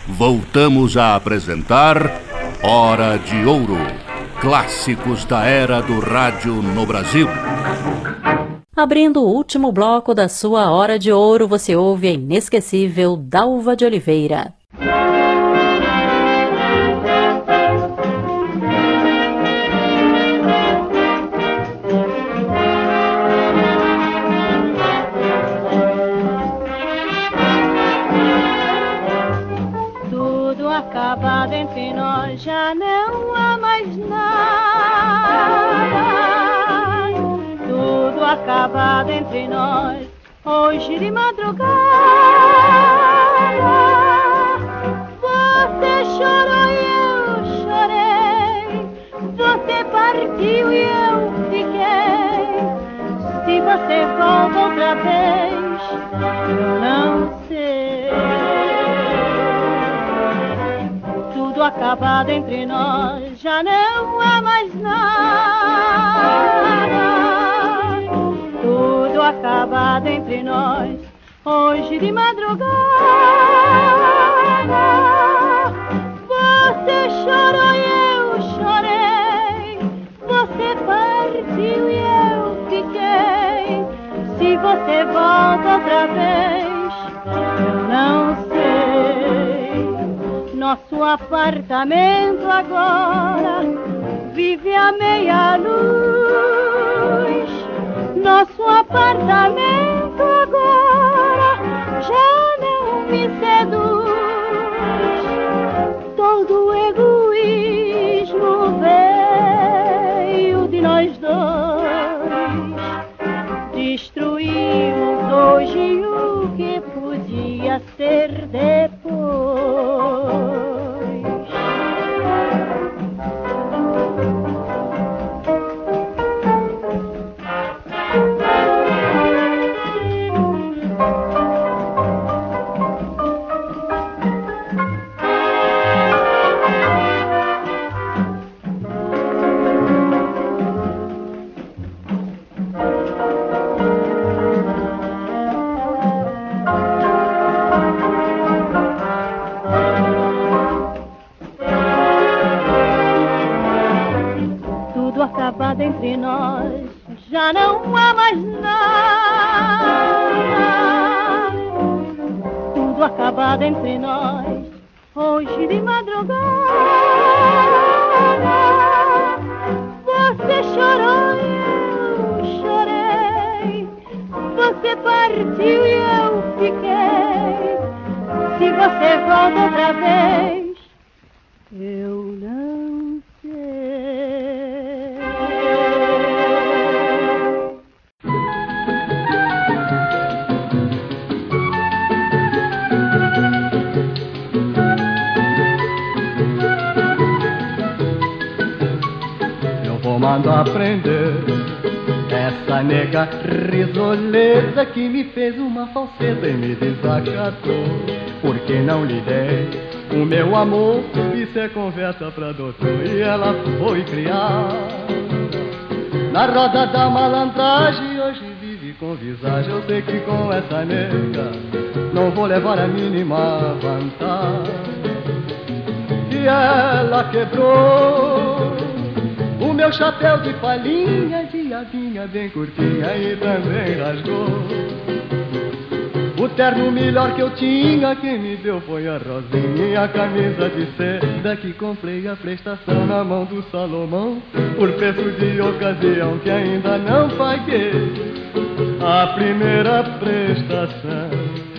voltamos a apresentar Hora de Ouro, clássicos da era do rádio no Brasil. Abrindo o último bloco da sua Hora de Ouro, você ouve a inesquecível Dalva de Oliveira. Tudo acabado entre nós, já não há mais nada. Tudo acabado entre nós, hoje de madrugada. Você chorou e eu chorei, você partiu e eu fiquei. Se você volta outra vez, eu não sei. Tudo acabado entre nós, já não há mais nada. Tudo acabado entre nós, hoje de madrugada. Você chorou e eu chorei, você partiu e eu fiquei. Se você volta outra vez, eu não sei. Nosso apartamento agora vive a meia luz. Nosso apartamento agora já não me seduz. Todo o egoísmo veio de nós dois. Destruímos hoje o que podia ser depois. Acabado entre nós, já não há mais nada. Tudo acabado entre nós, hoje de madrugada. Você chorou e eu chorei, você partiu e eu fiquei. Se você volta outra vez, eu não sei. Mando aprender essa nega risoleta que me fez uma falseta e me desacatou. Porque não lhe dei o meu amor, isso é conversa pra doutor. E ela foi criada na roda da malandragem, hoje vive com visagem. Eu sei que com essa nega não vou levar a mínima vantagem. E ela quebrou o meu chapéu de palhinha, de abinha bem curtinha, e também rasgou o terno melhor que eu tinha. Quem me deu foi a Rosinha, e a camisa de seda que comprei a prestação na mão do Salomão, por preço de ocasião que ainda não paguei a primeira prestação.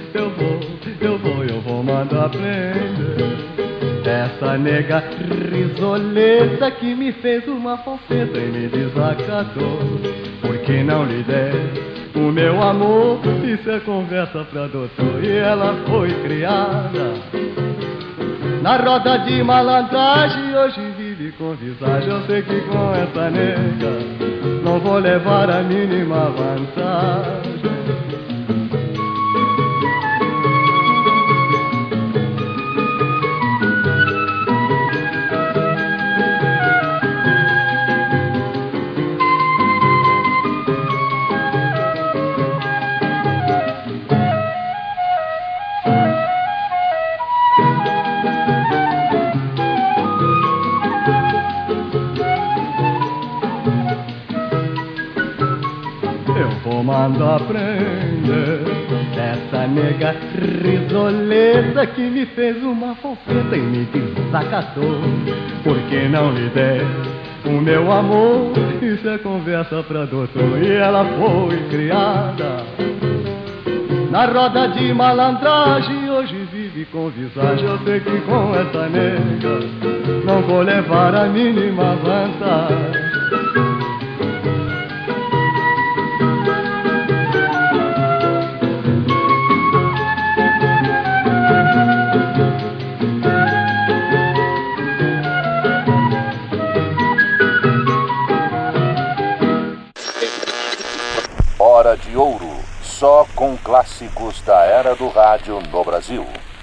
Eu vou mandar prender essa nega risoleta que me fez uma falseta e me desacatou. Porque não lhe dei o meu amor, isso é conversa pra doutor. E ela foi criada na roda de malandragem, hoje vive com visagem. Eu sei que com essa nega não vou levar a mínima vantagem. mando aprender dessa nega risoleta que me fez uma falseta e me desacatou. Por que não lhe der o meu amor? Isso é conversa pra doutor. E ela foi criada na roda de malandragem, hoje vive com visagem. Eu sei que com essa nega não vou levar a mínima vantagem. Hora de Ouro, só com clássicos da era do rádio no Brasil.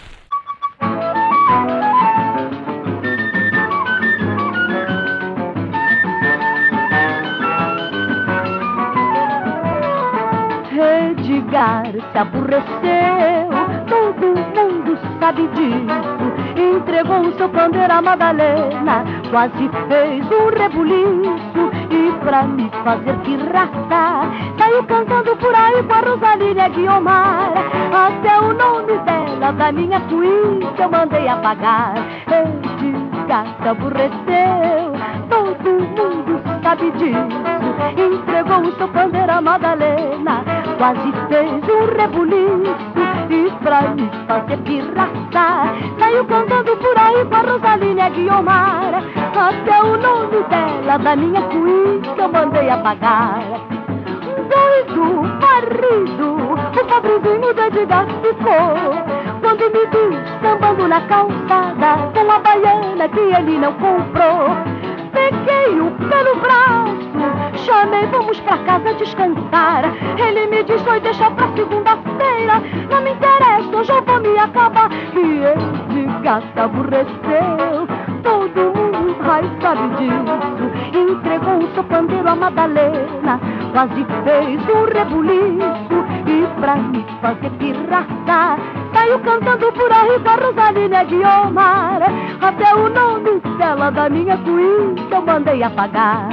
Edgar se aborreceu, todo mundo sabe disso. Entregou o seu pandeiro a Madalena, quase fez um rebuliço. E pra me fazer pirraça, saiu cantando por aí com a Rosalília Guiomar. Até o nome dela, da minha suíte, eu mandei apagar. Edgar se aborreceu, todo mundo sabe disso. Entregou o seu pandeiro a Madalena, quase fez um rebuliço. E pra me fazer pirraça, saiu cantando por aí com a Rosalília Guiomar. Até o nome dela, da minha suíte, eu mandei apagar. Doido, marido, o pobrezinho do Edgar ficou quando me vi sambando na calçada com a baiana que ele não comprou. Peguei-o pelo braço, chamei, vamos pra casa descansar. Ele me disse, oi, deixa pra segunda-feira, não me interessa, hoje eu vou me acabar. E Edgar se aborreceu, todo mundo sabe disso. Entregou o seu pandeiro a Madalena, quase fez um rebuliço. E pra me fazer pirraça, saiu cantando por aí com a Rosalília Guiomar. Até o nome dela, da minha suíte, eu mandei apagar.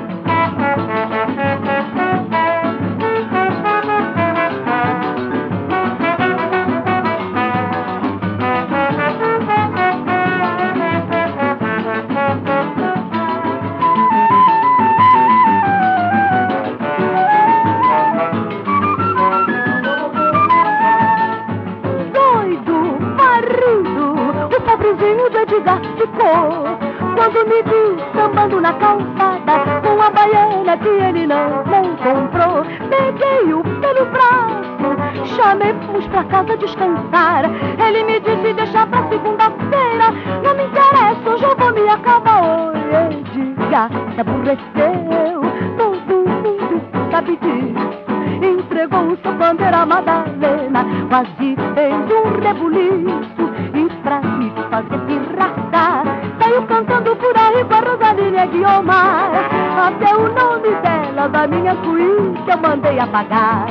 Edgar ficou quando me vi sambando na calçada com a baiana que ele não comprou. Peguei-o pelo braço, chamei, fomos pra casa descansar. Ele me disse, deixa pra segunda-feira, não me interessa, hoje eu vou me acabar. Oi, Edgar se aborreceu, todo mundo sabe disso. Entregou o seu pandeiro a Madalena, quase fez um rebuliço. E pra me fazer pirraça, saiu cantando por aí com a Rosalília Guiomar. Até o nome dela, da minha suíte, eu mandei apagar.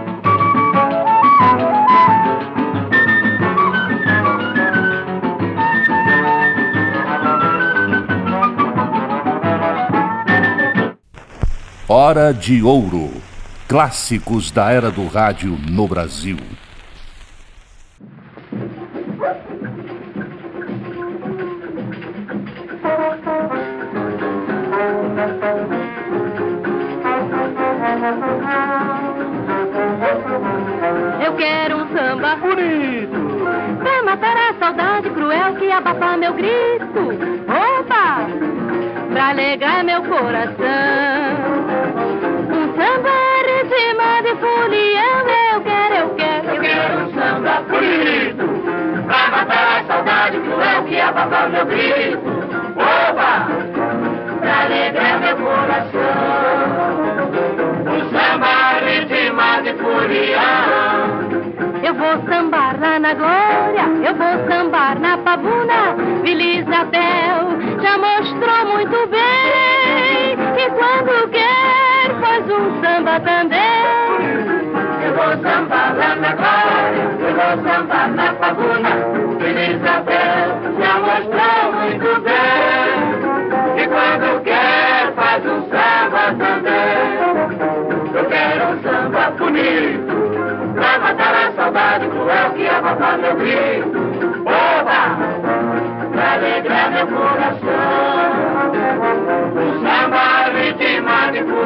Hora de Ouro, clássicos da era do rádio no Brasil. Eu quero um samba bonito pra matar a saudade cruel que abafa meu grito. Opa! Pra alegrar meu coração, um samba ritmado de folião. Eu quero um samba bonito pra matar a saudade cruel que abafa meu grito. Opa! Pra alegrar meu coração, um samba ritmado de folião. Eu vou sambar lá na Glória, eu vou sambar na Pavuna. Vila Isabel já mostrou muito bem que quando quer faz um samba também. Eu vou sambar lá na Glória, eu vou sambar na Pavuna. Vila Isabel já mostrou muito bem que quando quer faz um samba também. Eu quero um samba bonito abafar meu grito, oba, pra alegrar meu coração. O samba ritmado e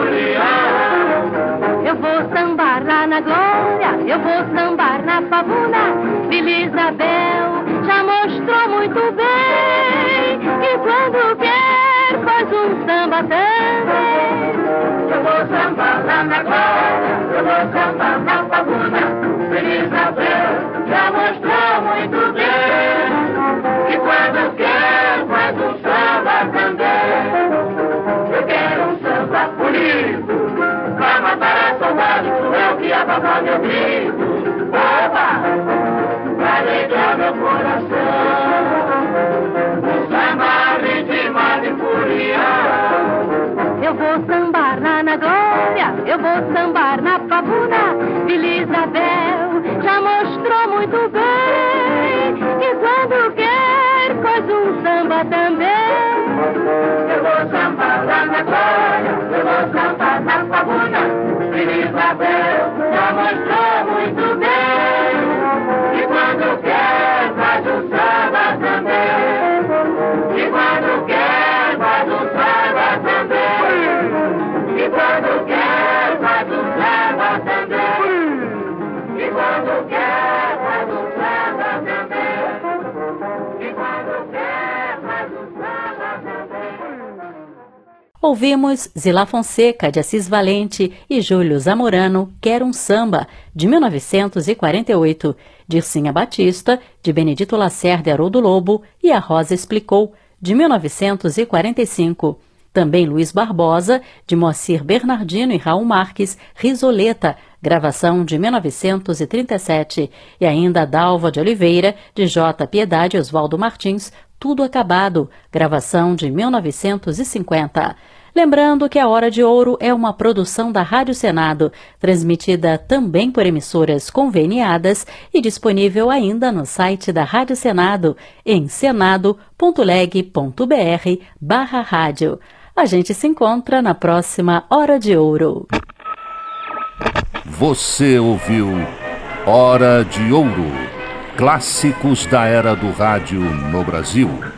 folião. Eu vou sambar lá na Glória, eu vou sambar na Pavuna. Vila Isabel já mostrou muito bem que quando quer faz um samba também. Eu vou sambar lá na Glória, eu vou sambar na Pavuna. Vila Isabel já mostrou muito bem que quando quer faz um samba também. Eu quero um samba bonito pra matar a saudade cruel que abafar meu grito. Opa, pra alegrar meu coração. O samba ritmado e folião. Eu vou sambar lá na Glória, eu vou sambar na Pavuna. Vila Isabel já mostrou muito bem que quando quer faz um samba também. Eu vou sambar lá na Glória, eu vou sambar na Pavuna. Vila Isabel já mostrou muito bem que quando quer faz um samba também. E quando quer faz um samba também. E quando quer faz um samba também. E quando quer faz um samba também. E quando quer faz um samba também. Ouvimos Zilá Fonseca, de Assis Valente, e Júlio Zamorano, Quero um Samba, de 1948, Dircinha Batista, de Benedito Lacerda e Haroldo Lobo, e A Rosa Explicou, de 1945. Também Luiz Barbosa, de Moacir Bernardino e Raul Marques, Risoleta, gravação de 1937. E ainda Dalva de Oliveira, de J. Piedade e Oswaldo Martins, Tudo Acabado, gravação de 1950. Lembrando que a Hora de Ouro é uma produção da Rádio Senado, transmitida também por emissoras conveniadas e disponível ainda no site da Rádio Senado, em senado.leg.br/rádio. A gente se encontra na próxima Hora de Ouro. Você ouviu Hora de Ouro. Clássicos da era do rádio no Brasil.